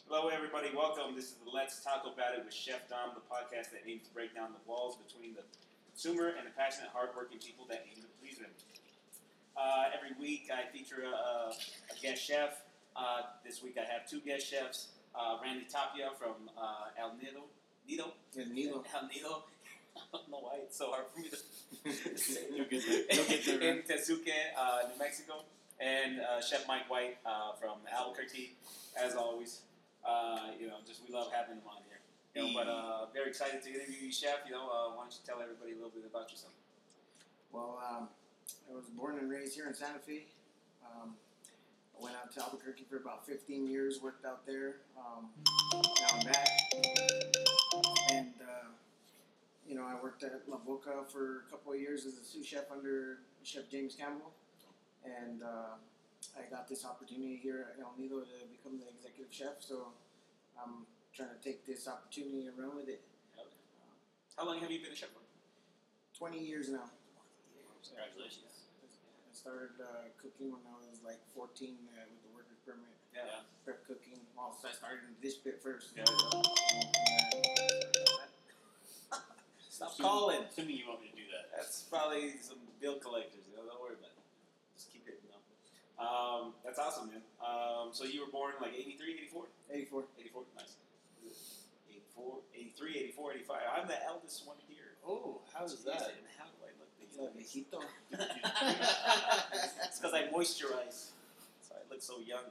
Hello, everybody. Welcome. This is the Let's Talk About It with Chef Dom, the podcast that aims to break down the walls between the consumer and the passionate, hardworking people that aim to please them. Every week, I feature a guest chef. This week, I have two guest chefs. Randy Tapia from El Nido. El Nido. I don't know why it's so hard for me to say. You'll get there. In Tezuque, New Mexico. And Chef Mike White from Albuquerque, as always. We love having him on here. But very excited to interview you, Chef. Why don't you tell everybody a little bit about yourself? Well, I was born and raised here in Santa Fe. I went out to Albuquerque for about 15 years, worked out there. Now I'm back. And, I worked at La Boca for a couple of years as a sous chef under Chef James Campbell. And I got this opportunity here at El Nido to become the executive chef. So I'm trying to take this opportunity and run with it. How long have you been a chef for? 20 years now. Congratulations. I started cooking when I was like 14 with the worker's permit. Yeah. Prep cooking. Well, so I started in this bit first. Yeah. Stop calling. Assuming you want me to do that. That's probably some bill collectors. Don't worry about it. Just keep hitting them. That's awesome, man. So you were born like 83, 84? 84. 84, nice. 84, 83, 84, 85. I'm the eldest one here. Oh, how is that? And how do I look these days? Viejito. It's because I moisturize. So I look so young.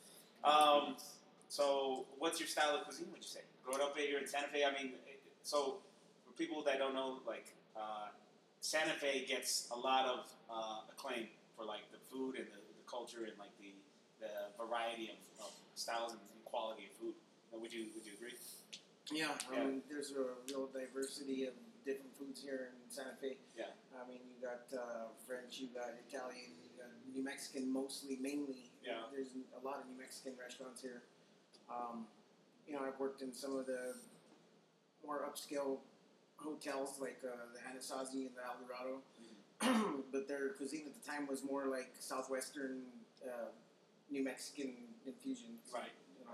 So what's your style of cuisine, would you say? Growing up here in Santa Fe, so for people that don't know, Santa Fe gets a lot of acclaim for like the food and the culture and like the variety of styles and quality of food. Would you agree? Yeah, there's a real diversity of different foods here in Santa Fe. Yeah. You got French, you got Italian, you got New Mexican mainly. Yeah. There's a lot of New Mexican restaurants here. I've worked in some of the more upscale hotels like the Anasazi and the El Dorado. Mm-hmm. But their cuisine at the time was more like Southwestern New Mexican infusion. Right.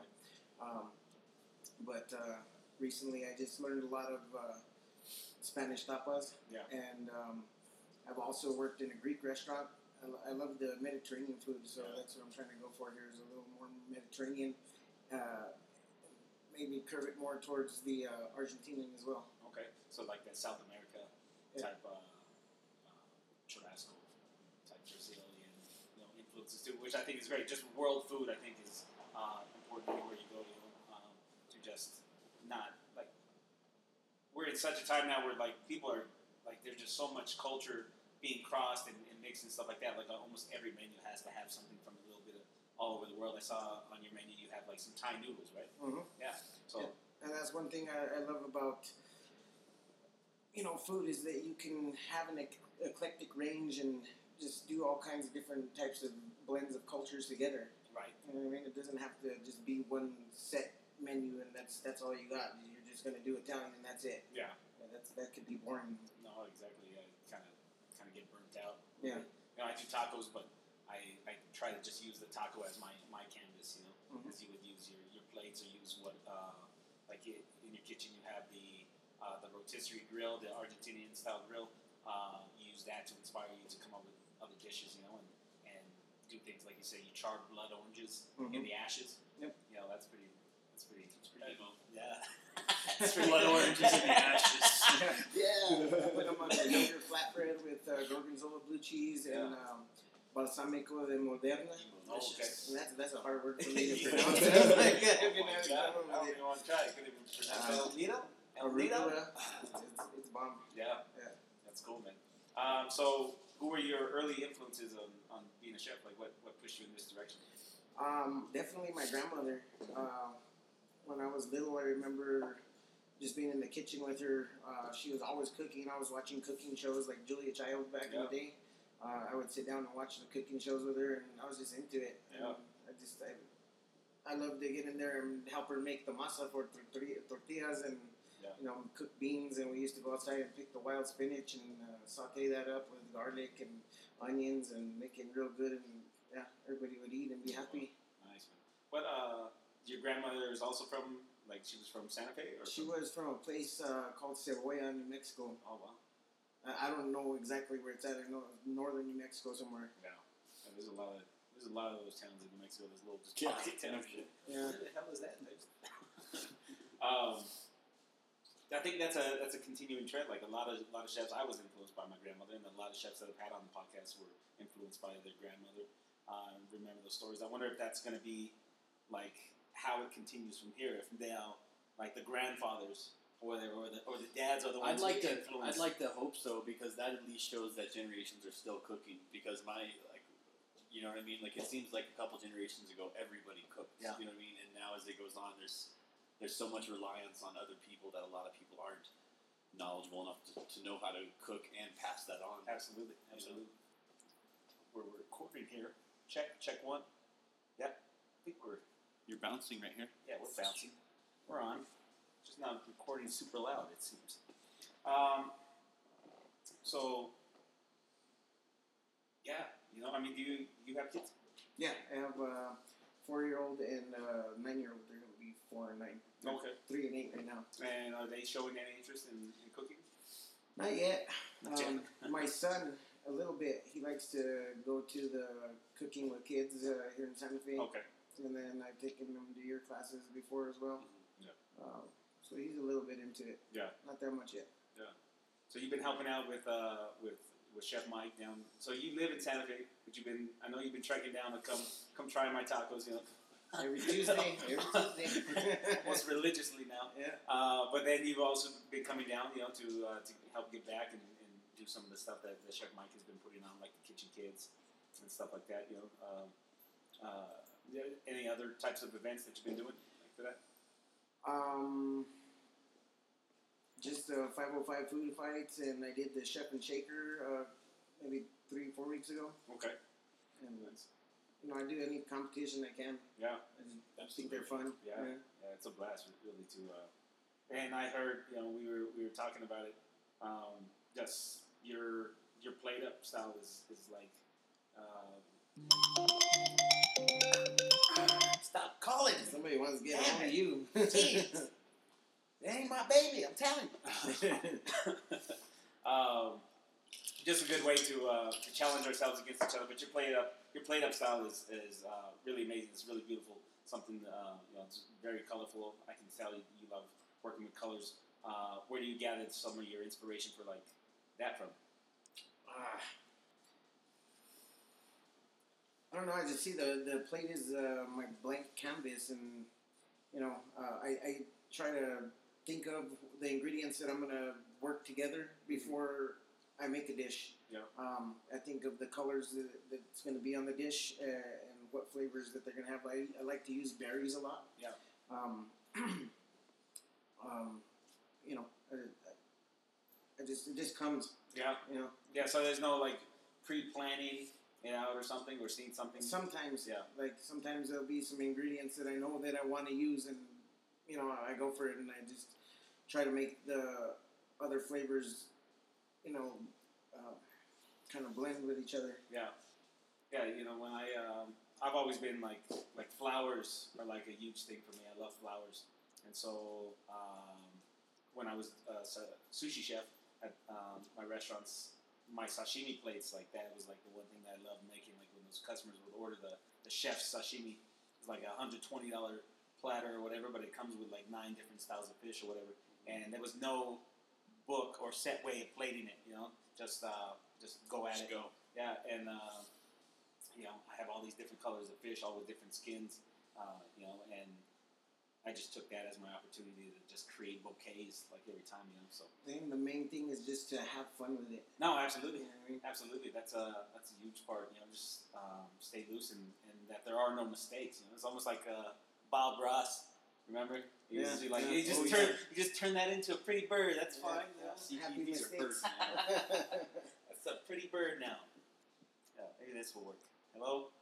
But recently I just learned a lot of Spanish tapas. Yeah. And I've also worked in a Greek restaurant. I love the Mediterranean food, so that's what I'm trying to go for here is a little more Mediterranean. Maybe curve it more towards the Argentinian as well. Okay. So like that South America type churrasco type Brazilian influences too, which I think is great. Just world food I think is important anywhere you go to just not like we're in such a time now where like people are like there's just so much culture being crossed and mixed and stuff like that. Like almost every menu has to have something from a little bit of all over the world. I saw on your menu you have like some Thai noodles, right? Mm-hmm. Yeah. So and that's one thing I love about food is that you can have an eclectic range and just do all kinds of different types of blends of cultures together. Right. You know what I mean? It doesn't have to just be one set menu and that's all you got. You're just going to do Italian and that's it. Yeah. That could be boring. No, exactly. Yeah, kind of get burnt out. Yeah. I do tacos, but I try to just use the taco as my canvas. Mm-hmm. Because you would use your plates or use what like in your kitchen you have the rotisserie grill, the Argentinian style grill. You use that to inspire you to come up with other dishes, and do things like you say. You char blood oranges in the ashes. Yep. That's pretty cool. Yeah. Blood oranges in the ashes. Yeah. Put them on a yogurt flatbread with gorgonzola blue cheese and balsamico de Moderna. Oh, okay. And that's a hard word for me to pronounce. I don't even want to try it. Could even pronounce it. Arugula. It's bomb. Yeah. That's cool, man. So, who were your early influences on being a chef? Like, what pushed you in this direction? Definitely my grandmother. When I was little, I remember just being in the kitchen with her. She was always cooking. I was watching cooking shows like Julia Child back in the day. I would sit down and watch the cooking shows with her, and I was just into it. Yeah. I loved to get in there and help her make the masa for tortillas and cook beans. And we used to go outside and pick the wild spinach and saute that up with garlic and onions and make it real good. And everybody would eat and be happy. Nice, man. What your grandmother is also from she was from Santa Fe, or She was from a place called Cebolla, New Mexico. Oh wow. I don't know exactly where it's at. I know northern New Mexico somewhere. Yeah. And there's a lot of those towns in New Mexico. There's little just Yeah. pocket towns. Yeah. Where the hell is that? I think that's a continuing trend. Like a lot of chefs, I was influenced by my grandmother, and a lot of chefs that I've had on the podcast were influenced by their grandmother. Remember those stories. I wonder if that's going to be like how it continues from here. If now, like the grandfathers or the dads are the ones who influence. I'd like to hope so, because that at least shows that generations are still cooking. Because you know what I mean? Like it seems like a couple generations ago, everybody cooked. Yeah. You know what I mean? And now as it goes on, there's so much reliance on other people that a lot of people aren't knowledgeable enough to know how to cook and pass that on. Absolutely. We're recording here. Check one. Yeah, I think You're bouncing right here. we're bouncing. We're on. Just not recording super loud, it seems. So yeah, I mean, do you have kids? Yeah, I have a 4-year-old and a 9-year-old. They're going to be 4 and 9. They're Okay. 3 and 8 right now. And are they showing any interest in cooking? Not yet. Not yet. My son, a little bit. He likes to go to the cooking with kids here in Santa Fe. Okay. And then I've taken him to your classes before as well. Yeah. So he's a little bit into it. Yeah. Not that much yet. So you've been helping out with Chef Mike down. So you live in Santa Fe, but I know you've been trekking down to come try my tacos. Every Tuesday. Almost religiously now. Yeah. But then you've also been coming down, to help give back and do some of the stuff that Chef Mike has been putting on, like the Kitchen Kids and stuff like that. Any other types of events that you've been doing for that? Just 505 food fights, and I did the Chef and Shaker maybe 3-4 weeks ago. Okay. And I do any competition I can. Yeah. I just think they're fun. Yeah, it's a blast, really. And I heard, we were talking about it. Just your plate up style is like. Stop calling! Somebody wants to get Damn on it. to you. Jeez. It ain't my baby, I'm telling you. Just a good way to challenge ourselves against each other. But your plate up style is really amazing. It's really beautiful. Something it's very colorful. I can tell you love working with colors. Where do you gather some of your inspiration for like that from? I don't know. I just see the plate is my blank canvas, and I try to think of the ingredients that I'm gonna work together before I make a dish. Yeah. I think of the colors that's going to be on the dish and what flavors that they're going to have. I like to use berries a lot. Yeah. It just comes. Yeah. Yeah. So there's no like pre-planning it out or something, or seeing something. Sometimes. Yeah. Like sometimes there'll be some ingredients that I know that I want to use, and I go for it, and I just try to make the other flavors, kind of blend with each other. Yeah. Yeah, when I've always been like flowers are like a huge thing for me. I love flowers, and so when I was a sushi chef at my restaurants, my sashimi plates like that was like the one thing that I loved making. Like when those customers would order the chef's sashimi, it's like $120 platter or whatever, but it comes with like 9 different styles of fish or whatever, and there was no book or set way of plating it. Just go at it. Go. Yeah, and I have all these different colors of fish, all with different skins, and I just took that as my opportunity to just create bouquets like every time, So I think the main thing is just to have fun with it. no, absolutely, You know what I mean? absolutely. That's a huge part. Just stay loose and that there are no mistakes. It's almost like Bob Ross. Remember? He used to do like you just turn that into a pretty bird. That's fine. Happy These are mistakes. birds, man. That's a pretty bird now. Yeah, maybe this will work. Hello.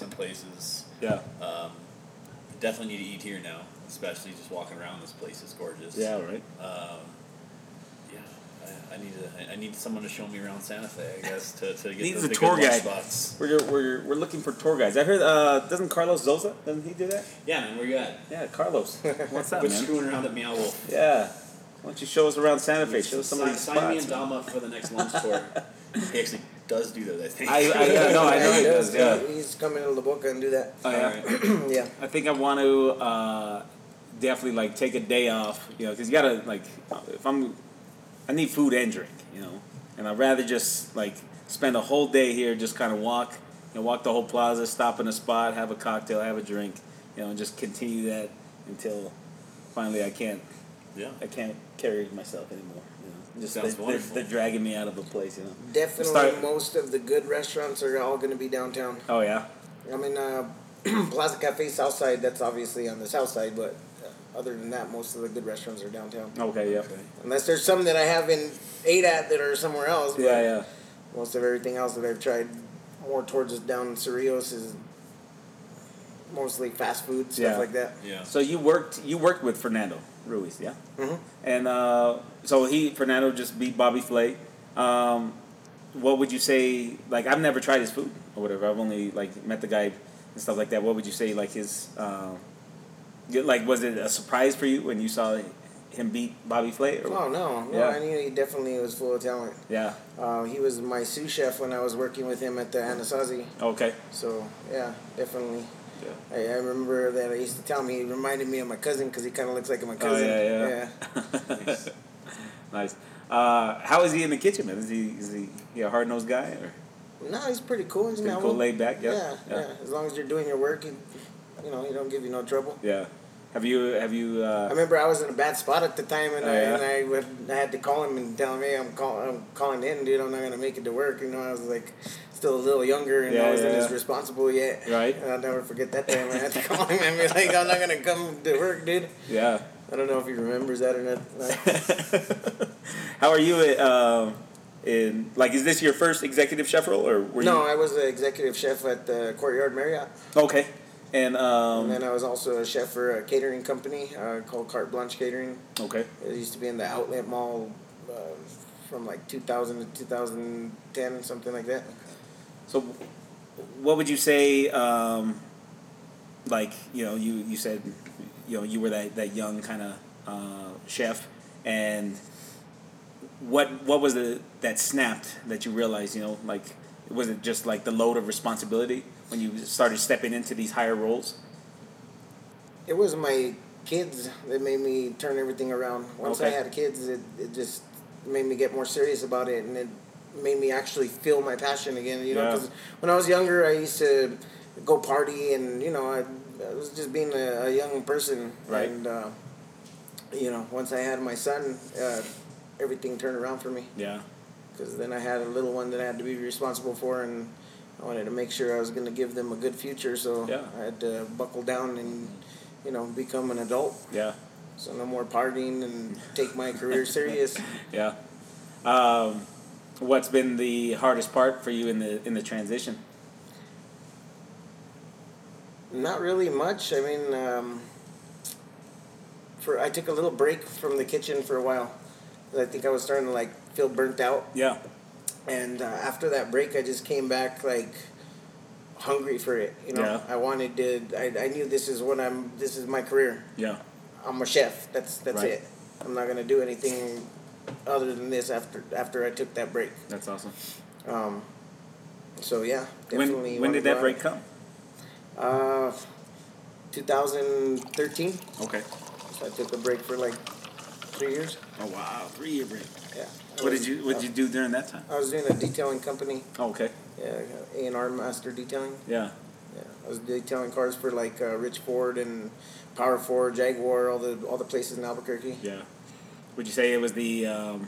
decent places. Yeah. Definitely need to eat here now, especially just walking around. This place is gorgeous. Yeah. Right. I need someone to show me around Santa Fe, I guess, to get Needs the a good tour lunch guide. spots. We're looking for tour guides. I heard doesn't Carlos Zosa, doesn't he do that? Yeah, man, where you at? Yeah, Carlos. What's up, Quit man? screwing around at Meow Wolf. Yeah. Why don't you show us around Santa Fe? Show us some of these Sign me spots. and Dom up for the next lunch tour. He actually does do that, I think. I know he does. Yeah. He's coming to La Boca and do that. Oh, yeah. Yeah. I think I want to definitely like take a day off, because you gotta like I need food and drink, and I'd rather just like spend a whole day here, just kind of walk the whole plaza, stop in a spot, have a cocktail, have a drink, and just continue that until finally I can't carry myself anymore. Just Sounds they're wonderful. dragging me out of a place, Definitely, Start- most of the good restaurants are all going to be downtown. Oh yeah. I mean, Plaza Cafe Southside, that's obviously on the south side, but other than that, most of the good restaurants are downtown. Okay. Yeah. Unless there's some that I haven't ate at that are somewhere else. But Yeah. most of everything else that I've tried more towards down Cerrillos is mostly fast food, stuff Yeah. like that. Yeah. So you worked with Fernando Ruiz, yeah? Mhm. And so Fernando just beat Bobby Flay. What would you say? Like, I've never tried his food or whatever. I've only like met the guy and stuff like that. What would you say? Like his, like, was it a surprise for you when you saw him beat Bobby Flay? Or? Oh, no. Yeah. I knew he definitely was full of talent. Yeah. He was my sous chef when I was working with him at the Anasazi. Okay. So, yeah, definitely. Yeah. I remember that he used to tell me he reminded me of my cousin because he kind of looks like my Oh cousin. yeah. Nice. How is he in the kitchen, man? Is he a hard nosed guy or No, he's pretty cool. He's pretty mellow. cool, laid back? Yeah. Yeah. As long as you're doing your work, he don't give you no trouble. Yeah. Have you? I remember I was in a bad spot at the time, and Oh, yeah? I had to call him and tell him, hey, I'm calling in, dude. I'm not gonna make it to work. I was like still a little younger and I wasn't as responsible yet. Right. And I'll never forget that time. I had to call him and be like, I'm not gonna come to work, dude. Yeah. I don't know if he remembers that or not. How are you in like? Is this your first executive chef role, or were No, you? I was the executive chef at the Courtyard Marriott. Okay, and And then I was also a chef for a catering company called Carte Blanche Catering. okay, It used to be in the Outlet Mall from like 2000 to 2010, something like that. so what would you say? Like you said, you were that young kind of chef, and what was that snapped that you realized? Like was it just like the load of responsibility when you started stepping into these higher roles? It was my kids that made me turn everything around. Once I Okay. had kids, it just made me get more serious about it, and it made me actually feel my passion again. Yeah. Because when I was younger, I used to go party, and I was just being a young person. Right. And once I had my son, everything turned around for me. Yeah. Because then I had a little one that I had to be responsible for, and I wanted to make sure I was going to give them a good future. So Yeah. I had to buckle down and become an adult. Yeah. So no more partying and take my career serious. Yeah. What's been the hardest part for you in the transition? Not really much. I mean, I took a little break from the kitchen for a while. I think I was starting to feel burnt out. Yeah. And after that break, I just came back hungry for it. Yeah. I wanted to. I knew this is my career. Yeah. I'm a chef. That's Right. it. I'm not gonna do anything other than this after I took that break. That's awesome. So yeah, definitely. When did that break come? 2013. Okay. So I took a break for 3 years. Oh wow, 3-year break. Yeah. What did you do during that time? I was doing a detailing company. Oh, okay. Yeah, A&R Master Detailing. Yeah. Yeah, I was detailing cars for Rich Ford and Power Ford, Jaguar, all the places in Albuquerque. Yeah. Would you say it was the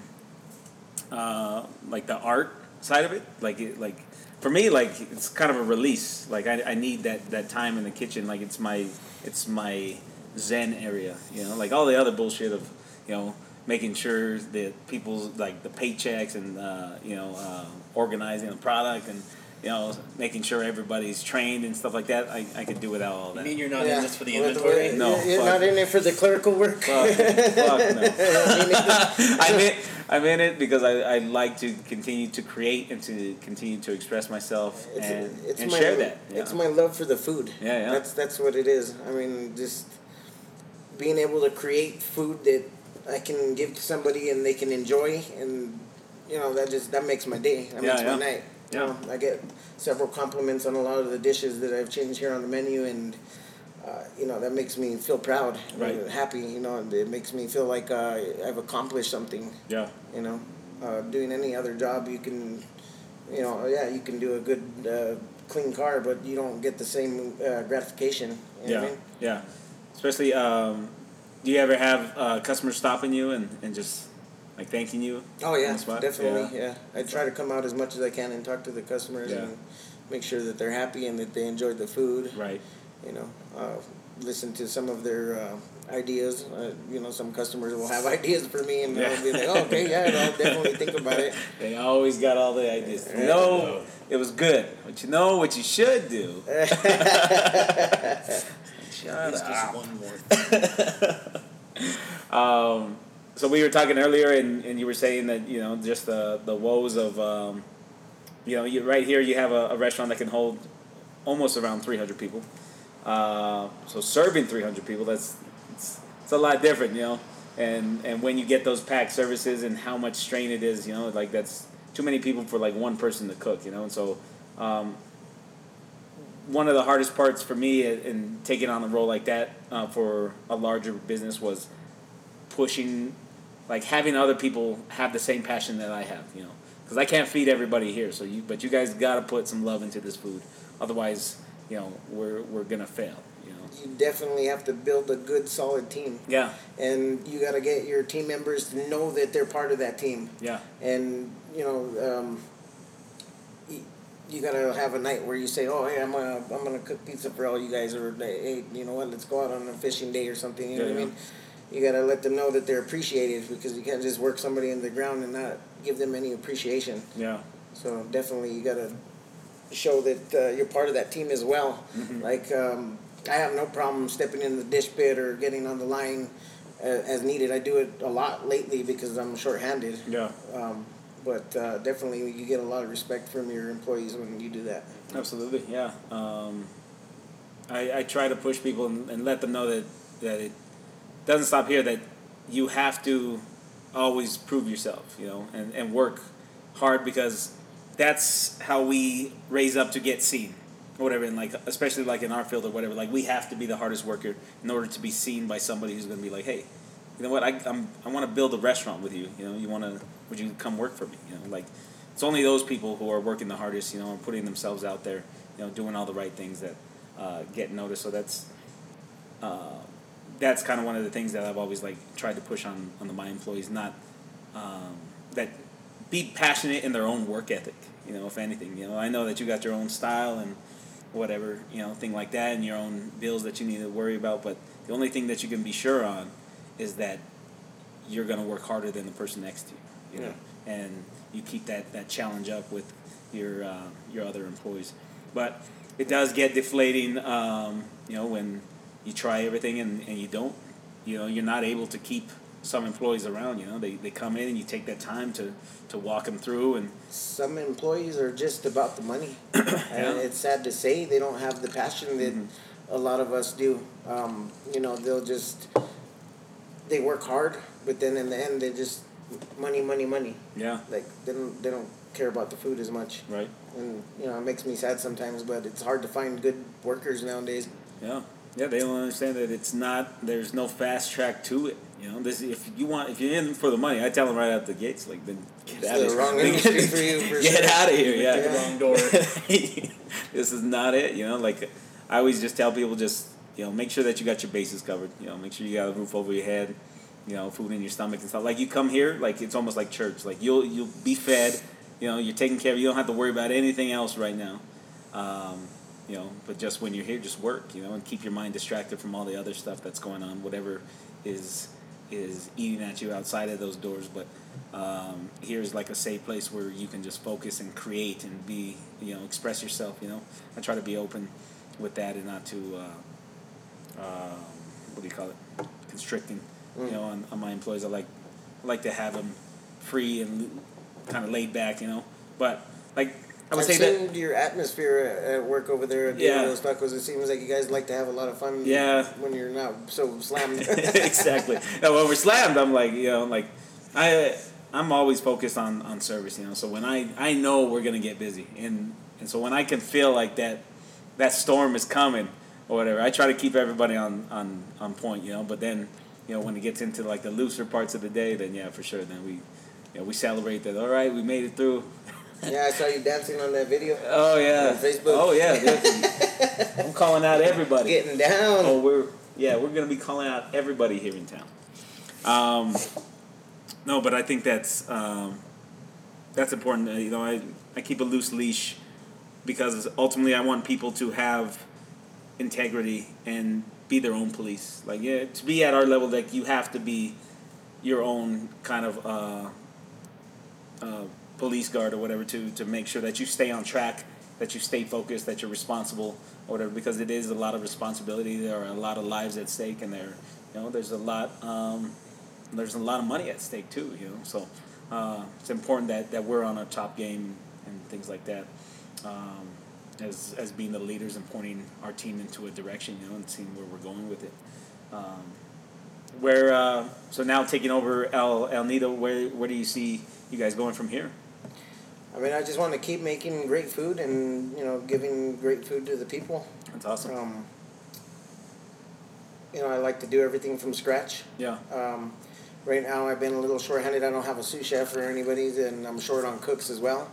the art side of it? For me, it's kind of a release. I need that time in the kitchen. It's my zen area. All the other bullshit of making sure that people's the paychecks and organizing the product and making sure everybody's trained and stuff like that, I could do without all You that. mean you're not Yeah. in this for the Well, inventory? No, You're fuck. not in it for the clerical work. Fuck no. I'm in it because I like to continue to create and to continue to express myself and my, share that. It's my love for the food. Yeah. That's what it is. I mean, just being able to create food that I can give to somebody and they can enjoy, and that makes my day. That makes my night. Yeah. I get several compliments on a lot of the dishes that I've changed here on the menu, and that makes me feel proud and happy. And it makes me feel like I've accomplished something. Yeah. Doing any other job, you can, you can do a good clean car, but you don't get the same gratification. You know what I mean? Yeah. Especially, do you ever have customers stopping you and just like thanking you? Oh on yeah, the spot? definitely. Yeah, I try to come out as much as I can and talk to the customers Yeah. and make sure that they're happy and that they enjoyed the food. Right. Listen to some of their ideas. Some customers will have ideas for me, and I'll be like, "Oh, okay, yeah, I'll definitely think about it." They always got all the ideas. Right. No, it was good. But you know what you should do? Shut It's up. just one more. So we were talking earlier, and you were saying that just the woes of you right here you have a restaurant that can hold almost around 300 people. So serving 300 people, it's a lot different, and when you get those packed services and how much strain it is, like that's too many people for like one person to cook, and so one of the hardest parts for me in taking on a role like that for a larger business was pushing, like having other people have the same passion that I have, because I can't feed everybody here. But you guys got to put some love into this food, otherwise, we're gonna fail. You definitely have to build a good, solid team. Yeah. And you got to get your team members to know that they're part of that team. Yeah. And you got to have a night where you say, "Oh, hey, I'm gonna cook pizza for all you guys," or "Hey, you know what? Let's go out on a fishing day or something." You know what I mean? You got to let them know that they're appreciated, because you can't just work somebody in the ground and not give them any appreciation. Yeah. So definitely, you got to show that you're part of that team as well. Mm-hmm. Like, I have no problem stepping in the dish pit or getting on the line as needed. I do it a lot lately because I'm short-handed. Yeah. But definitely, you get a lot of respect from your employees when you do that. Absolutely. Yeah. I try to push people and let them know that it doesn't stop here, that you have to always prove yourself, and work hard, because that's how we raise up to get seen or whatever. And like, especially like in our field or whatever, like we have to be the hardest worker in order to be seen by somebody who's going to be like, hey, you know what? I want to build a restaurant with you. Would you come work for me? Like it's only those people who are working the hardest, and putting themselves out there, doing all the right things that get noticed. So that's kind of one of the things that I've always like tried to push on my employees, not that be passionate in their own work ethic. If anything, I know that you got your own style and whatever, thing like that, and your own bills that you need to worry about. But the only thing that you can be sure on is that you're going to work harder than the person next to you. And you keep that challenge up with your other employees. But it does get deflating, when you try everything and you don't, you're not able to keep some employees around. They come in and you take that time to walk them through. And some employees are just about the money. And it's sad to say they don't have the passion that a lot of us do. They work hard, but then in the end they just money. Yeah. Like they don't care about the food as much. Right. And it makes me sad sometimes, but it's hard to find good workers nowadays. Yeah. Yeah, they don't understand that there's no fast track to it. If you're in for the money, I tell them right out the gates, like, then get out of here. Wrong industry for you. For get out of here. Yeah. The wrong door. This is not it. Like I always just tell people, just make sure that you got your bases covered. Make sure you got a roof over your head. Food in your stomach and stuff. Like you come here, like it's almost like church. Like you'll be fed. You're taken care of. You don't have to worry about anything else right now. But just when you're here, just work. And keep your mind distracted from all the other stuff that's going on. Whatever is is eating at you outside of those doors. But here's like a safe place where you can just focus and create and be, express yourself. I try to be open with that and not too, what do you call it, constricting. On my employees. I like to have them free and kind of laid back. But like I would I've say that. seen your atmosphere at work over there at Los Tacos. It seems like you guys like to have a lot of fun. Yeah. When you're not so slammed. Exactly. No, when we're slammed, I'm like, I'm always focused on service. So when I know we're gonna get busy, and so when I can feel like that storm is coming or whatever, I try to keep everybody on point. But then, when it gets into like the looser parts of the day, then yeah, for sure, then we celebrate that. All right, we made it through. Yeah, I saw you dancing on that video. Oh yeah. On Facebook. Oh yeah. Definitely. I'm calling out everybody. Getting down. Oh, we're gonna be calling out everybody here in town. No, but I think that's important. I keep a loose leash because ultimately I want people to have integrity and be their own police. Like, to be at our level, like, you have to be your own kind of police guard or whatever to make sure that you stay on track, that you stay focused, that you're responsible or whatever, because it is a lot of responsibility. There are a lot of lives at stake, and there's a lot of money at stake too. So it's important that we're on our top game and things like that. As being the leaders and pointing our team into a direction, and seeing where we're going with it. So now taking over El Nido, where do you see you guys going from here? I mean, I just want to keep making great food and giving great food to the people. That's awesome. I like to do everything from scratch. Yeah. Right now, I've been a little short-handed. I don't have a sous chef or anybody, and I'm short on cooks as well.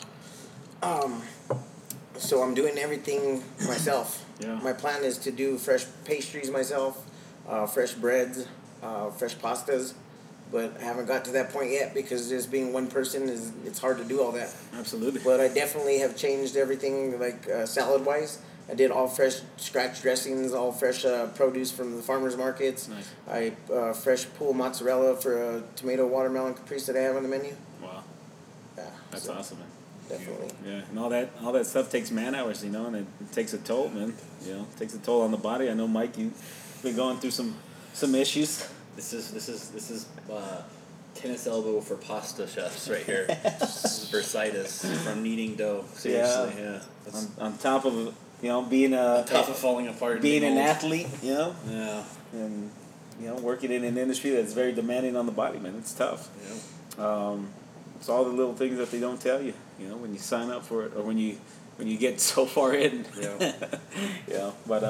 So I'm doing everything myself. Yeah. My plan is to do fresh pastries myself, fresh breads, fresh pastas, but I haven't got to that point yet because just being one person it's hard to do all that. Absolutely. But I definitely have changed everything, like salad-wise. I did all fresh scratch dressings, all fresh produce from the farmers markets. Nice. I fresh pool mozzarella for a tomato watermelon caprese that I have on the menu. Wow. Yeah, That's so awesome, man. definitely. Yeah, and all that stuff takes man hours, and it takes a toll, man. It takes a toll on the body. I know, Mike, you've been going through some issues. This is tennis elbow for pasta chefs right here. This is bursitis from kneading dough. Seriously, yeah. On top of being on top of falling apart. Being an athlete, Yeah. and working in an industry that's very demanding on the body, man. It's tough. Yeah. It's all the little things that they don't tell you, when you sign up for it or when you get so far in. Yeah. But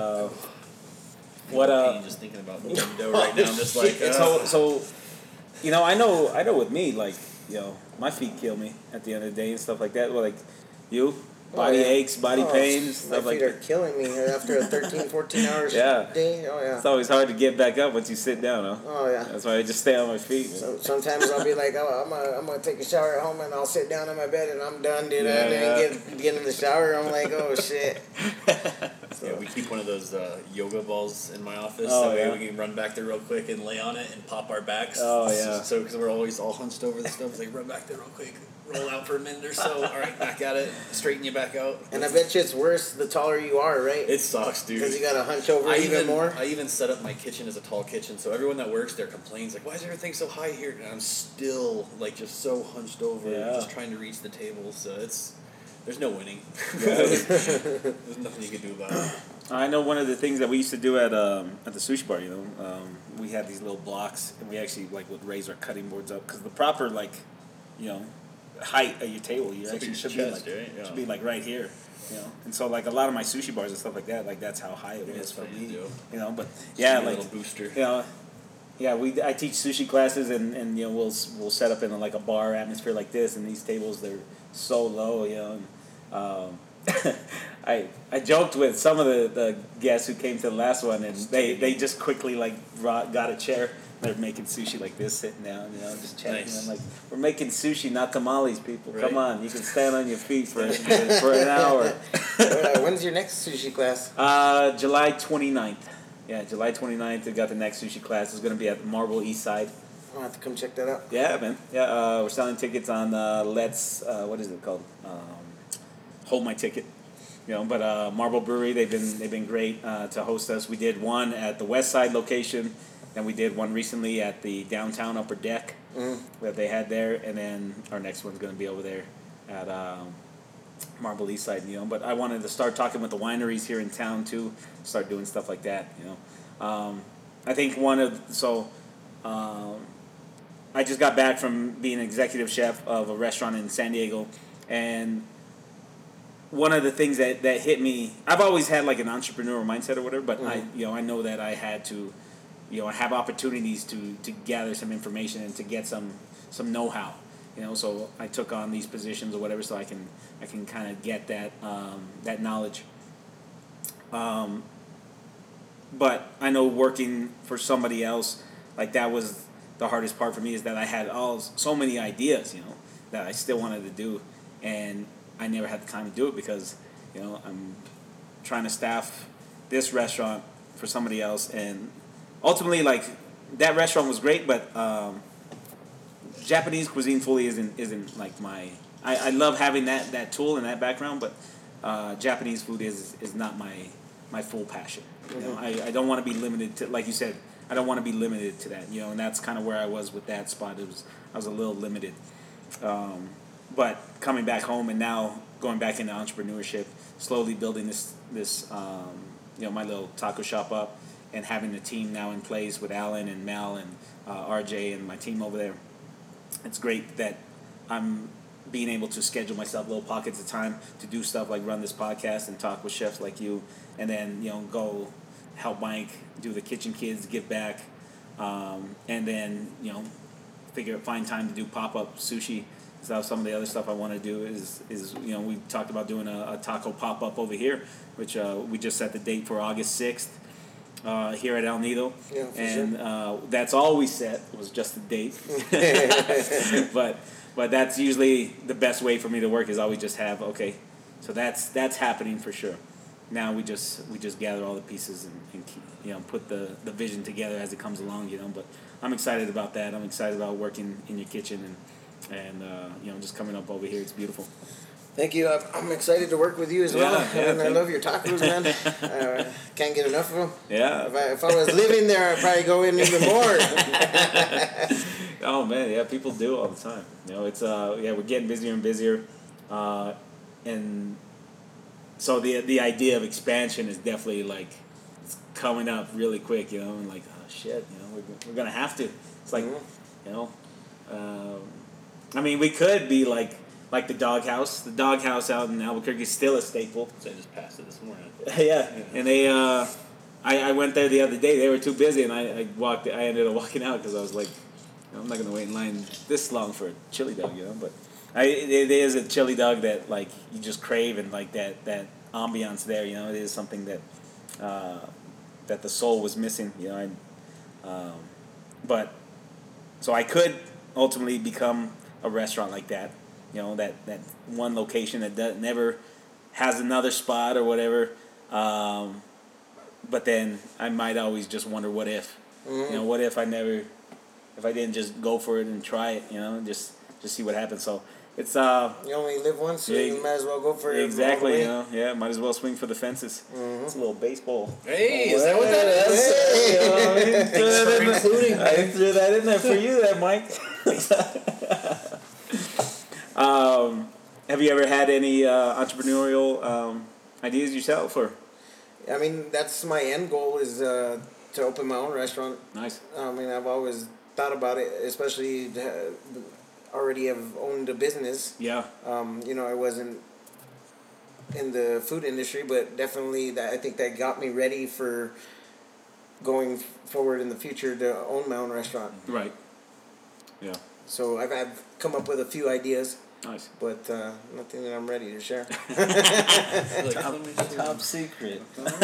pain just thinking about kneading dough right now. I'm just like so. I know with me, like, my feet kill me at the end of the day and stuff like that. Well, like you. Body aches, body pains, stuff like that. My feet are killing me after a 13, 14 hours day. Oh, yeah. It's always hard to get back up once you sit down, huh? Oh, yeah. That's why I just stay on my feet. Man. So sometimes I'll be like, I'm gonna take a shower at home and I'll sit down in my bed and I'm done, dude. Yeah, and then get in the shower. I'm like, oh shit. Yeah, we keep one of those yoga balls in my office. Oh, that way yeah. we can run back there real quick and lay on it and pop our backs. Oh, yeah. So because we're always all hunched over the stuff, it's like run back there real quick, roll out for a minute or so. All right, back at it, straighten you back out. And I bet you it's worse the taller you are, right? It sucks, dude. Because you gotta hunch over even more. I even set up my kitchen as a tall kitchen, so everyone that works there complains like, "Why is everything so high here?" And I'm still like just so hunched over, just trying to reach the table. So there's no winning. There's nothing you can do about it. I know one of the things that we used to do at the sushi bar. We had these little blocks, and we actually would raise our cutting boards up because the proper height of your table, you actually should be should be like right here. And so like a lot of my sushi bars and stuff like that, like that's how high it was for me. But yeah, like a little booster. Yeah, I teach sushi classes and we'll set up in a bar atmosphere like this, and these tables they're so low, and I joked with some of the guests who came to the last one, and they just quickly got a chair. They're making sushi like this, sitting down, just chatting. Nice. I'm like, we're making sushi, not tamales, people. Right. Come on, you can stand on your feet for an hour. When's your next sushi class? July 29th. Yeah, July 29th. We got the next sushi class. It's going to be at Marble East Side. I'll have to come check that out. Yeah, man. Yeah, we're selling tickets on Let's. What is it called? Hold My Ticket. But Marble Brewery, they've been great to host us. We did one at the West Side location, then we did one recently at the downtown Upper Deck that they had there, and then our next one's going to be over there at Marble East Side. But I wanted to start talking with the wineries here in town too, start doing stuff like that. I think I just got back from being executive chef of a restaurant in San Diego, and one of the things that hit me, I've always had like an entrepreneurial mindset or whatever, but I know that I had to, have opportunities to gather some information and to get some know-how, so I took on these positions or whatever so I can kind of get that knowledge. But I know working for somebody else, like that was the hardest part for me, is that I had so many ideas, that I still wanted to do, and I never had the time to do it because, I'm trying to staff this restaurant for somebody else, and ultimately, like, that restaurant was great, but Japanese cuisine fully isn't like my. I love having that tool and that background, but Japanese food is not my full passion. I don't want to be limited to, like you said, I don't want to be limited to that. And that's kind of where I was with that spot. I was a little limited. But coming back home and now going back into entrepreneurship, slowly building this my little taco shop up, and having the team now in place with Alan and Mel and RJ and my team over there. It's great that I'm being able to schedule myself little pockets of time to do stuff like run this podcast and talk with chefs like you, and then go help Mike do the Kitchen Kids, give back, and then find time to do pop-up sushi. So some of the other stuff I want to do is we talked about doing a taco pop-up over here, which we just set the date for August 6th here at El Nido. Yeah, and sure. That's all we set was just the date. But that's usually the best way for me to work, is always just have, okay, so that's happening for sure. Now we just gather all the pieces and put the vision together as it comes along, But I'm excited about that. I'm excited about working in your kitchen and just coming up over here. It's beautiful. Thank you. I'm excited to work with you as well. And I love your tacos, man. Can't get enough of them. Yeah. If I was living there, I'd probably go in even more. Oh man, yeah, people do all the time. It's we're getting busier and busier, and so the idea of expansion is definitely like it's coming up really quick. And like, oh shit, we're gonna have to. It's like, I mean, we could be like the doghouse. The doghouse out in Albuquerque is still a staple. So I just passed it this morning. Yeah, and they, I went there the other day. They were too busy, and I ended up walking out because I was like, I'm not gonna wait in line this long for a chili dog, But there is a chili dog that like you just crave, and like that ambiance there, It is something that that the soul was missing, But so I could ultimately become a restaurant like that, that one location that never has another spot or whatever. But then I might always just wonder, what if, what if I didn't just go for it and try it, just see what happens. So it's you only live once, so you might as well go for it. Exactly, might as well swing for the fences. It's a little baseball. Hey, is that what that is? I threw that in there for you, there, Mike. Have you ever had any entrepreneurial ideas yourself, or? I mean, that's my end goal, is to open my own restaurant. Nice. I mean, I've always thought about it, especially already have owned a business. Yeah. I wasn't in the food industry, but definitely I think that got me ready for going forward in the future to own my own restaurant. Right. Yeah. So I've come up with a few ideas. Nice. But nothing that I'm ready to share. Top secret.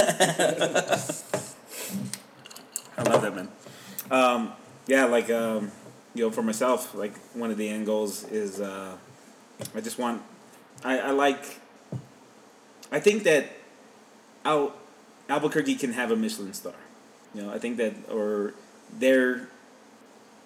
I love that, man. Yeah, like, for myself, like, one of the end goals is I just want... I think that Albuquerque can have a Michelin star. I think that... Or they're...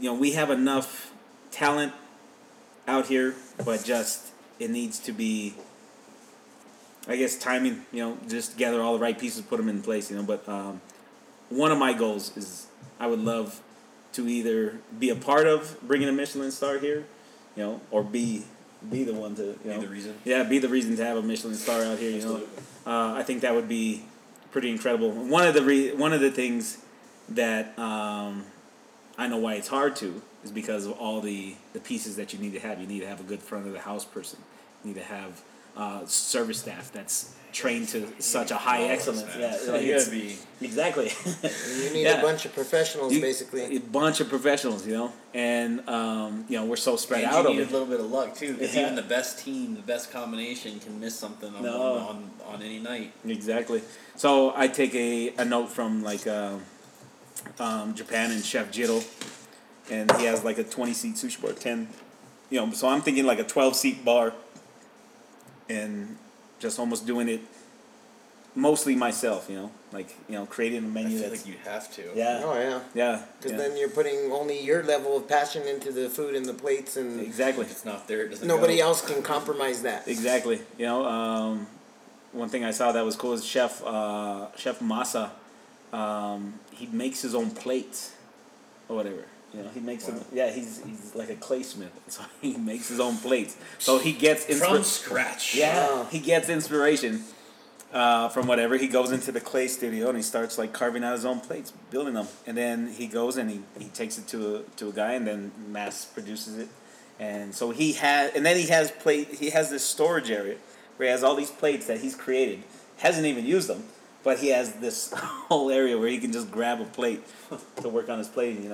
we have enough talent out here, but just it needs to be, I guess, timing. Just gather all the right pieces, put them in place. But one of my goals is I would love to either be a part of bringing a Michelin star here, or be the one to Be the reason. Yeah, be the reason to have a Michelin star out here. Absolutely. I think that would be pretty incredible. One of the things that I know why it's hard to is because of all the pieces that you need to have. You need to have a good front of the house person. You need to have service staff that's trained to such a high excellence. Yeah, You gotta be exactly. You need a bunch of professionals, basically. A bunch of professionals, and we're so spread out. You need a little bit of luck too, because even the best team, the best combination, can miss something on any night. Exactly. So I take a note from like Japan and Chef Jiro, and he has like a 20-seat sushi bar, 10. So I'm thinking like a 12-seat bar, and just almost doing it mostly myself. Creating a menu I feel that's like you have to. yeah. Oh, yeah. Yeah. Because then you're putting only your level of passion into the food and the plates, and Exactly. If it's not there, it doesn't nobody go. else can compromise that. Exactly. One thing I saw that was cool is Chef Masa. He makes his own plates, or whatever. He makes them. Yeah, he's like a claysmith. So he makes his own plates. So he gets From scratch. Yeah, Wow. he gets inspiration from whatever. He goes into the clay studio and he starts like carving out his own plates, building them, and then he goes and he takes it to a guy and then mass produces it. And so he has this storage area where he has all these plates that he's created. Hasn't even used them, but he has this whole area where he can just grab a plate to work on his plating.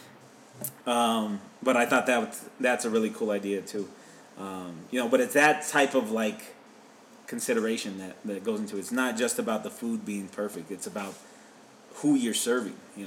But I thought that's a really cool idea too. But it's that type of like consideration that goes into it. It's not just about the food being perfect. It's about who you're serving. We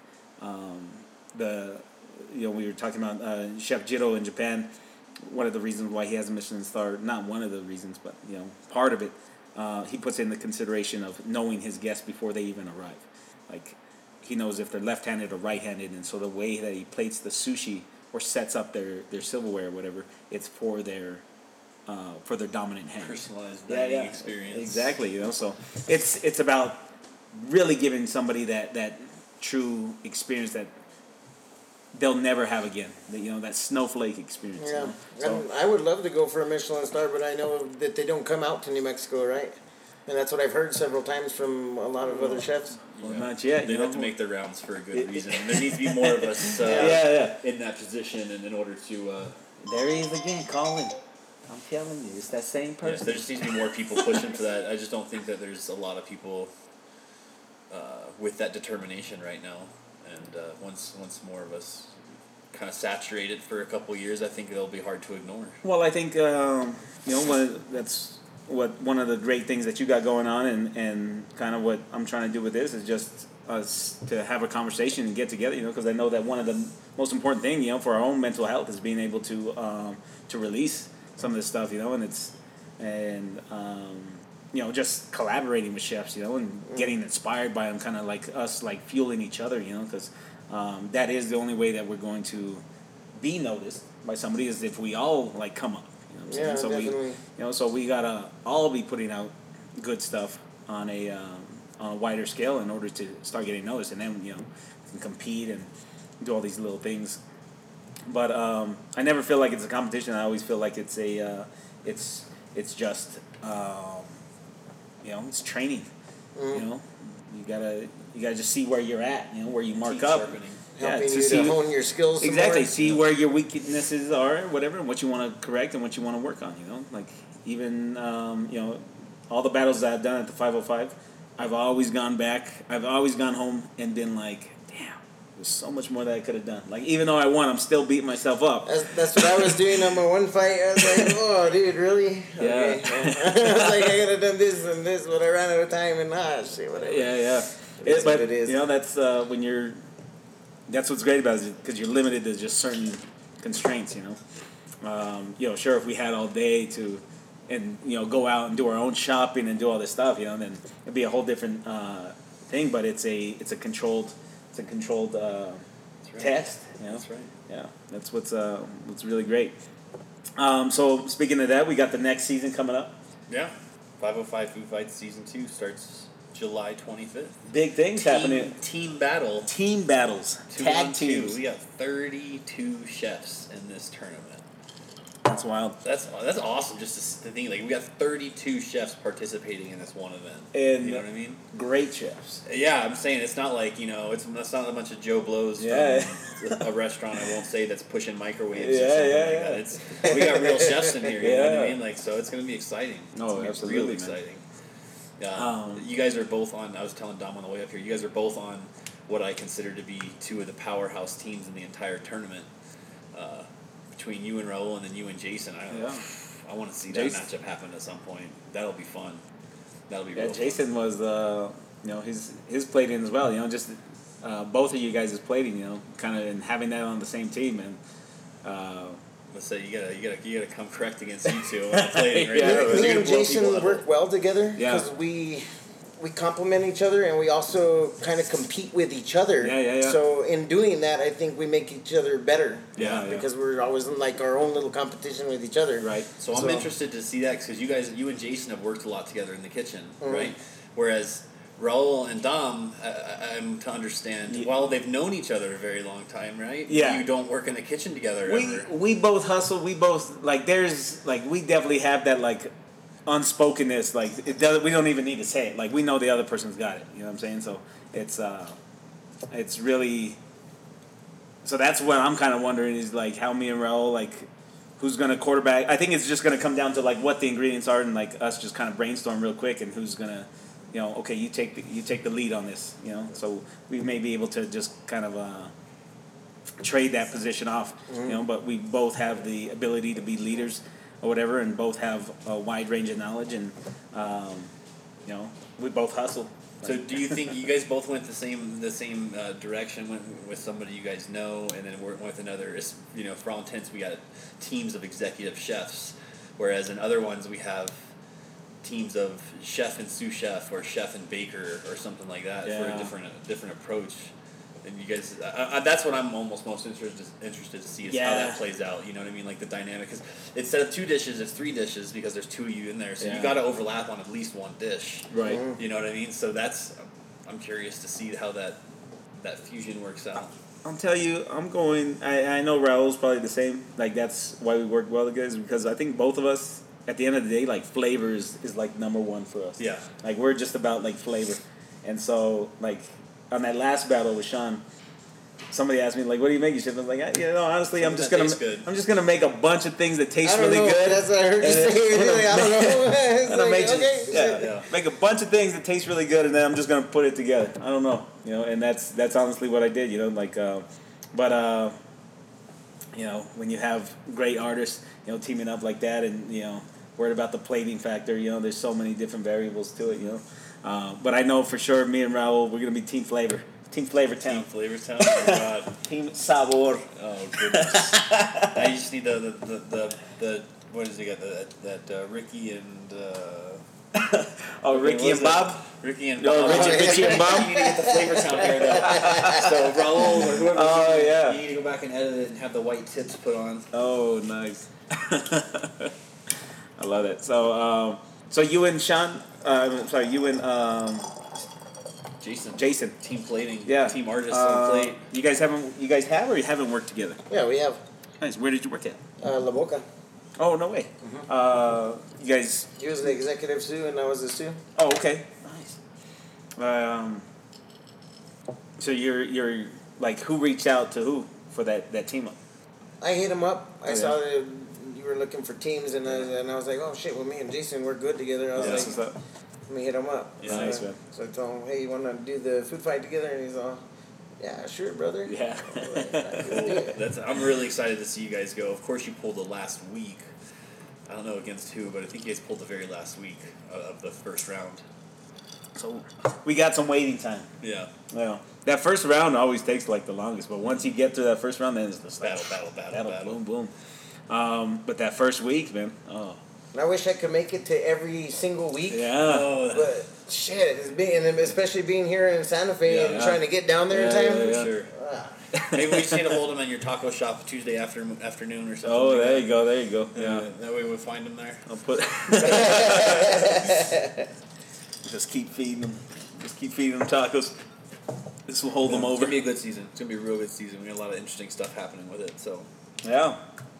were talking about Chef Jiro in Japan. One of the reasons why he has a Michelin star, not one of the reasons, but part of it, he puts in the consideration of knowing his guests before they even arrive. Like, he knows if they're left-handed or right-handed, and so the way that he plates the sushi or sets up their silverware or whatever, it's for their dominant hand. Personalized dining experience. Exactly. So it's about really giving somebody that true experience that they'll never have again. That snowflake experience. Yeah. So, I would love to go for a Michelin star, but I know that they don't come out to New Mexico, right? And that's what I've heard several times from a lot of other chefs. well, not yet. They have to make their rounds for a good reason. There needs to be more of us in that position, and in order to... There he is again, calling. I'm telling you, it's that same person. Yes, there just needs to be more people pushing for that. I just don't think that there's a lot of people with that determination right now. And once more of us kind of saturate it for a couple years, I think it'll be hard to ignore. Well, I think one of the great things that you got going on, and kind of what I'm trying to do with this is just us to have a conversation and get together. Because I know that one of the most important thing, for our own mental health is being able to release some of this stuff, just collaborating with chefs, and getting inspired by them, kind of like us, like fueling each other, because that is the only way that we're going to be noticed by somebody, is if we all like come up. Yeah, so definitely. so we gotta all be putting out good stuff on a wider scale in order to start getting noticed, and then we can compete and do all these little things. But I never feel like it's a competition. I always feel like it's it's just it's training. You gotta just see where you're at. Where you mark up. Sharpening. Helping you to hone your skills some Exactly. more. See where your weaknesses are, whatever, and what you want to correct and what you want to work on. Like even all the battles that I've done at the 505, I've always gone back. I've always gone home and been like, damn, there's so much more that I could have done. Like, even though I won, I'm still beating myself up. That's what I was doing on my one fight. I was like, oh, dude, really? Okay. Yeah. I was like, I could have done this and this, but I ran out of time and shit, whatever. Yeah. It's But what it is. that's when you're. That's what's great about it, because you're limited to just certain constraints. Sure, if we had all day to, and go out and do our own shopping and do all this stuff, then it'd be a whole different thing. But it's a controlled test. You know? That's right. Yeah, that's what's really great. So speaking of that, we got the next season coming up. Yeah. 505 Food Fights Season 2 starts July 25th. Big things happening. Team battle. Team battles. Tag teams. We got 32 chefs in this tournament. That's wild. That's awesome. Just to think, like, we got 32 chefs participating in this one event. And you know what I mean? Great chefs. Yeah, I'm saying it's not like, it's not a bunch of Joe Blows from a restaurant I won't say that's pushing microwaves or something like that. We got real chefs in here. You know what I mean? Like, so it's gonna be exciting. Oh, absolutely, real exciting. You guys are both on. I was telling Dom on the way up here. You guys are both on what I consider to be two of the powerhouse teams in the entire tournament. Between you and Raul and then you and Jason, I want to see that matchup happen at some point. That'll be fun. That'll be real Jason fun. was his plating as well. Just both of you guys' plating. Kind of and having that on the same team and. Let's say you gotta come correct against you two on the plating, right? Me and Jason work well together because we complement each other and we also kind of compete with each other. So in doing that, I think we make each other better. Because we're always in like our own little competition with each other. Right. So I'm interested to see that because you and Jason have worked a lot together in the kitchen, right? Whereas Raul and Dom, I'm to understand, while they've known each other a very long time, right? Yeah. You don't work in the kitchen together ever. We both hustle. We both, there's, we definitely have that, unspokenness. We don't even need to say it. We know the other person's got it. You know what I'm saying? So it's really... So that's what I'm kind of wondering is, how me and Raul, who's going to quarterback. I think it's just going to come down to, what the ingredients are and, us just kind of brainstorm real quick and who's going to... okay, you take the lead on this, so we may be able to just kind of trade that position off, but we both have the ability to be leaders or whatever, and both have a wide range of knowledge, and we both hustle. So do you think you guys both went the same direction, went with somebody you guys know, and then went with another? For all intents, we got teams of executive chefs, whereas in other ones we have teams of chef and sous chef or chef and baker or something like that for a different approach. And you guys, that's what I'm almost most interested to see is how that plays out. You know what I mean? The dynamic. Because instead of 2 dishes, it's 3 dishes because there's 2 of you in there. So you got to overlap on at least 1 dish. Right. You know what I mean? So I'm curious to see how that fusion works out. I'll tell you, I know Raul's probably the same. That's why we work well together, is because I think both of us, at the end of the day, flavor is number one for us. Yeah. We're just about flavor, and so on that last battle with Sean, somebody asked me what do you make? You said, I was like, honestly, I'm just gonna make a bunch of things that taste really good. That's what I heard you say. I don't know. Make a bunch of things that taste really good, and then I'm just gonna put it together. I don't know, and that's honestly what I did. When you have great artists, teaming up like that, and worried about the plating factor. There's so many different variables to it. But I know for sure, me and Raul, we're gonna be Team Flavor. Team Flavor Town. Team Flavor Town. Oh my God. Team Sabor. Oh goodness. I just need the what does he got? That Ricky and. Ricky and Bob. Ricky and Bob. Richie and Bob. You need to get the Flavor Town here though. So Raul or whoever. You need to go back and edit it and have the white tips put on. Oh, nice. I love it. So you and Sean. You and Jason. Team plating. Yeah. Team artists on plate. You guys have or you haven't worked together? Yeah, we have. Nice. Where did you work at? La Boca. Oh, no way. You guys. He was the executive sous and I was the sous. Oh, okay. Nice. So you're who reached out to who for that team up? I hit him up. I saw that you were looking for teams, and I was like, oh shit, well, me and Jason, we're good together. I was like, let me hit him up. Yeah, nice, man. So I told him, hey, you want to do the food fight together? And he's all, yeah, sure, brother. Yeah. I'm really excited to see you guys go. Of course, you pulled the last week. I don't know against who, but I think you guys pulled the very last week of the first round. So we got some waiting time. Yeah. Well, that first round always takes the longest, but once you get through that first round, then it's the battle. boom, boom. But that first week, man, And I wish I could make it to every single week. Yeah. Oh, But shit, it's being, and especially being here in Santa Fe and trying to get down there in time. for sure. Ah. Maybe we just need to hold him in your taco shop Tuesday afternoon or something. Oh, like there that. you go. There you go. Yeah. That way we'll find him there. I'll put. Just keep feeding them. Just keep feeding them tacos. This will hold them It's over. gonna be a good season. It's gonna be a real good season. We got a lot of interesting stuff happening with it. So Yeah.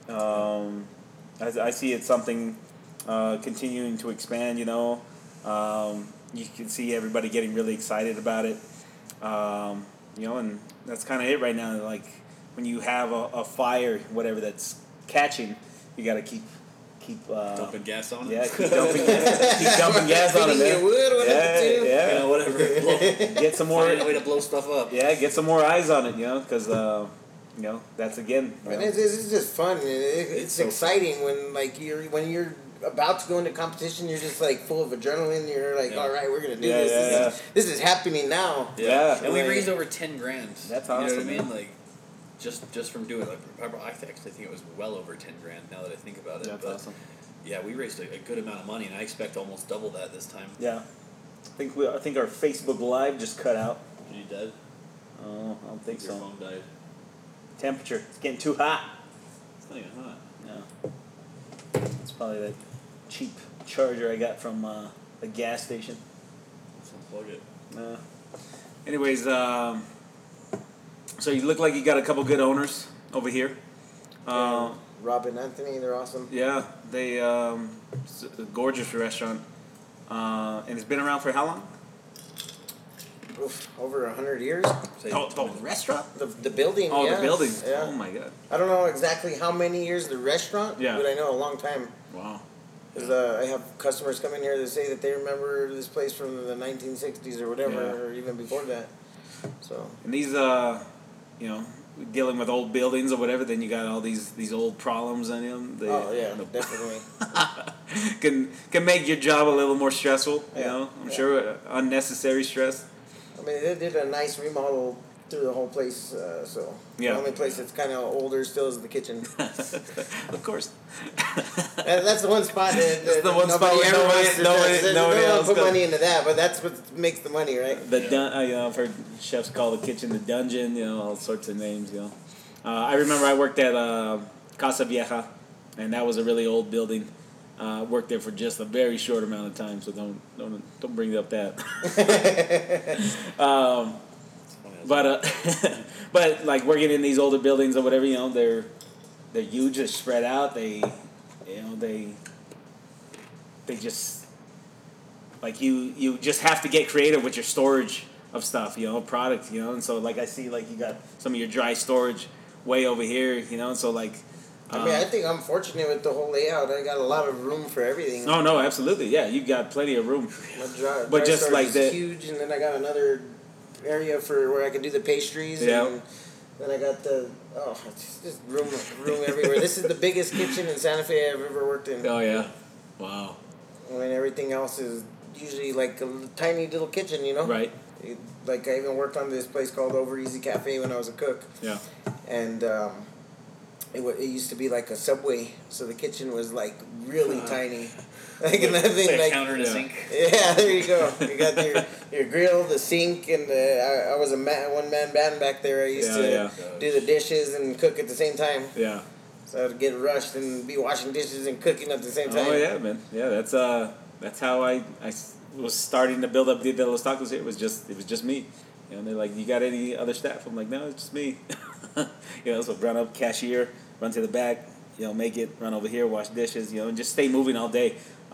I see it's something continuing to expand, you know. You can see everybody getting really excited about it. You know, and that's kind of it right now. Like, when you have a fire, whatever, that's catching, you got to keep dumping gas on it. yeah, keep dumping gas on it, Feeding man. your wood, whatever, too. You Yeah. know, whatever. Get some more. Find a way to blow stuff up. Yeah, get some more eyes on it, you know, because you know, that's again. You And know, it's just fun. It's so exciting when when you're about to go into competition. You're just like full of adrenaline. You're like, Yeah. all right, we're gonna do Yeah, this. yeah, This is happening now. Yeah. And we Like- raised over 10 grand. That's You know what I awesome, mean? man. Like, just from doing it. Like, I actually think it was well over 10 grand now that I think about it. that's but awesome. yeah, we raised a good amount of money, and I expect almost double that this time. Yeah, I think our Facebook Live just cut out. Are you dead? Oh, I don't think Your so. phone died. Temperature, it's getting too hot. It's not even hot. No, it's probably that cheap charger I got from the gas station. Let's unplug it. Anyways, so you look like you got a couple good owners over here. Rob and Anthony, they're awesome. Yeah, they it's a gorgeous restaurant, and it's been around for how long? Oof, over 100 years. Say The restaurant? The building. Oh, yeah. the building. Yeah. Oh my god. I don't know exactly how many years the restaurant. Yeah. But I know a long time. Wow. Because I have customers come in here that say that they remember this place from the 1960s or whatever, Yeah. or even before that. So. And these, you know, dealing with old buildings or whatever, then you got all these old problems in them. They, Oh yeah, you know, definitely. can make your job a little more stressful. You Yeah. know, I'm Yeah. sure unnecessary stress. I mean, they did a nice remodel through the whole place. So Yeah. the only place that's kind of older still is the kitchen. Of course. And that's the one spot that the one nobody spot where ever nobody- wants to nobody- touch. nobody No one else put goes. money into that, but that's what makes the money, right? I've heard chefs call the kitchen the dungeon. You know, all sorts of names. You know, I remember I worked at Casa Vieja, and that was a really old building. Worked there for just a very short amount of time, so don't bring up that. But but like working in these older buildings or whatever, you know, they're huge, they're spread out. They just like you just have to get creative with your storage of stuff, you know, products, you know. And so like I see like you got some of your dry storage way over here, you know. And so like. I mean, I think I'm fortunate with the whole layout. I got a lot of room for everything. No, absolutely, yeah. You got plenty of room. My dry But just storage like is that- huge, and then I got another area for where I can do the pastries. Yeah. And then I got it's just room everywhere. This is the biggest kitchen in Santa Fe I've ever worked in. Oh yeah, wow. I mean, everything else is usually like a tiny little kitchen, you know. Right. Like I even worked on this place called Over Easy Cafe when I was a cook. Yeah. And it used to be like a Subway, so the kitchen was like really tiny. Like nothing It's like a like. counter and a yeah. sink. Yeah, there you go. You got your grill, the sink, and I was a one man band back there. I used to do the dishes and cook at the same time. Yeah. So I'd get rushed and be washing dishes and cooking at the same time. Oh yeah, man. Yeah, that's how I was starting to build up the Los Tacos here. It was just me. You know, they're like, you got any other staff? I'm like, no, it's just me. You know, so run up, cashier, run to the back, you know, make it, run over here, wash dishes, you know, and just stay moving all day.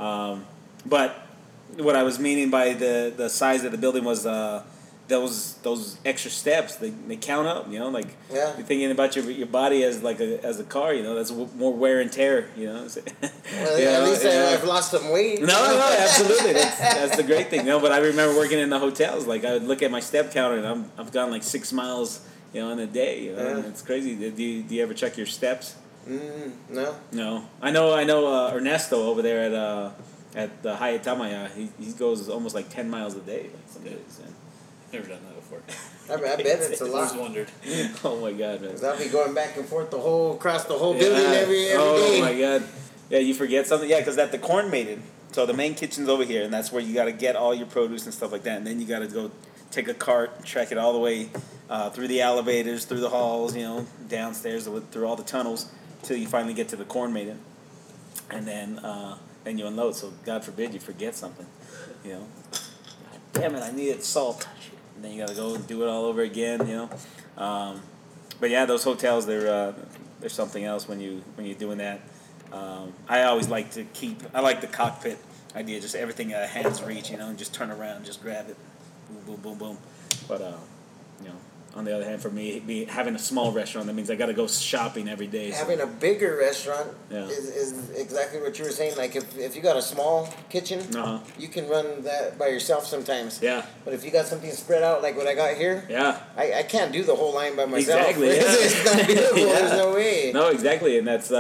But what I was meaning by the size of the building was those extra steps. They count up, you know, like Yeah. you're thinking about your body as like as a car, you know, that's more wear and tear, you know. Well, Yeah, at least yeah. I've lost some weight. No, absolutely. That's the great thing. No, but I remember working in the hotels. Like I would look at my step counter, and I've gone like 6 miles, you know, in a day. You know, Yeah. and it's crazy. Do you ever check your steps? No. No. I know. Ernesto over there at the Hyatt Tamaya. He goes almost like 10 miles a day. Like some days. Never done that before. I bet it's a I lot. always wondered. Oh my God, man. Cause I'll be going back and forth across the whole building every day. Oh my God. Yeah, you forget something. Yeah, because at the Corn Maiden, so the main kitchen's over here, and that's where you got to get all your produce and stuff like that. And then you got to go take a cart, trek it all the way through the elevators, through the halls, downstairs, through all the tunnels, till you finally get to the Corn Maiden. And then you unload. So God forbid you forget something. God damn it, I needed salt. And then you got to go and do it all over again. But yeah, those hotels, they're something else when you're doing that. I always like to I like the cockpit idea, just everything at a hand's reach, and just turn around, just grab it, boom, boom, boom, boom. But on the other hand, for me, having a small restaurant, that means I got to go shopping every day. Having a bigger restaurant is exactly what you were saying. Like if you got a small kitchen, you can run that by yourself sometimes. Yeah. But if you got something spread out like what I got here, I can't do the whole line by myself. Exactly. Yeah. It's not beautiful. There's no way. No, exactly, and that's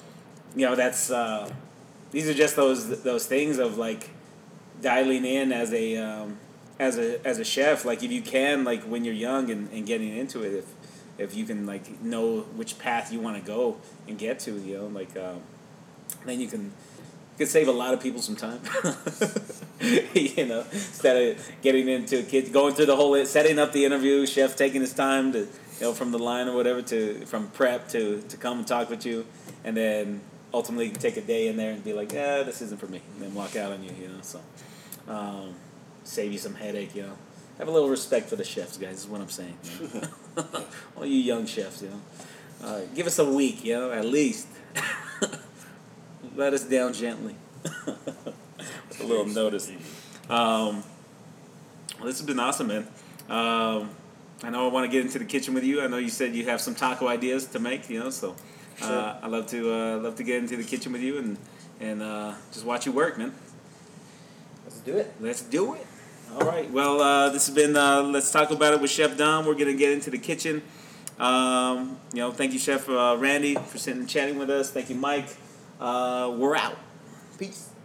these are just those things of like dialing in as a chef. Like if you can, like when you're young and getting into it, if you can like know which path you want to go and get to, then you can save a lot of people some time. Instead of getting into going through the whole setting up the interview, chef taking his time to from the line or whatever from prep to come and talk with you, and then ultimately take a day in there and be like, this isn't for me, and then walk out on you, so save you some headache, Have a little respect for the chefs, guys, is what I'm saying. All you young chefs, give us a week, at least. Let us down gently. With a little notice. Well, this has been awesome, man. I know I want to get into the kitchen with you. I know you said you have some taco ideas to make, so sure. I'd love to get into the kitchen with you and just watch you work, man. Let's do it. All right. Well, this has been Let's Talk About It with Chef Dom. We're gonna get into the kitchen. Thank you, Chef Randy, for sitting and chatting with us. Thank you, Mike. We're out. Peace.